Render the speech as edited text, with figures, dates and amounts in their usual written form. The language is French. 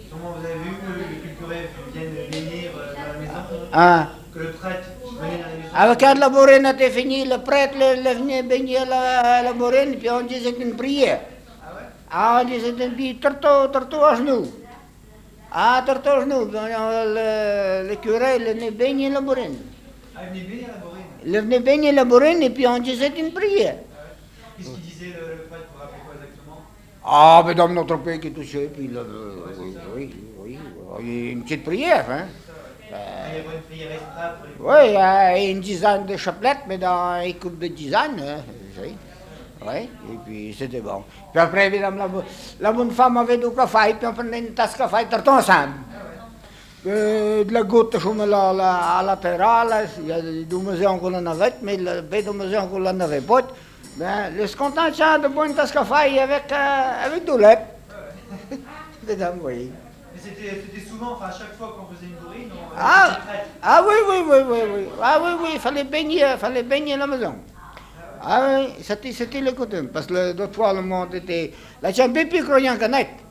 Comment vous avez vu que le curé vienne bénir dans la maison, Ah. que le prêtre venait dans la maison? Ah, quand la bourrine était finie, le prêtre le venait bénir la bourrine, puis on disait une prière. Ah ouais? Ah, on disait une prière, torto à genoux. Ah, torto à genoux. Le curé, il venait bénir la bourrine. Ah, il venait bénir la bourrine. Il venait bénir la bourrine, et puis on disait une prière. Qu'est-ce qu'il disait le prêtre pour rappeler quoi exactement? Ah, mais dans notre pays qui touchait, puis là, oui, une petite prière, hein. Il y avait une prière extra pour les Oui, une dizaine de chapelettes, mais dans une coupe de dizaines, hein, oui, et puis c'était bon. Puis après, évidemment, la bonne femme avait du café, puis on prenait une tasse de café, tout ensemble. De la goutte, je me à latéral, il y a des maisons qu'on en avait, mais le bain de maison qu'on n'en avait pas. Ben, le content de boire une tasse de café avec du lait. Mesdames, oui. Mais c'était souvent, enfin à chaque fois qu'on faisait une bourrine, on Oui. Ah oui, il fallait baigner la maison. Ah oui, c'était le coutume, parce que d'autres fois le monde était... Là, c'est un peu plus croyant que net.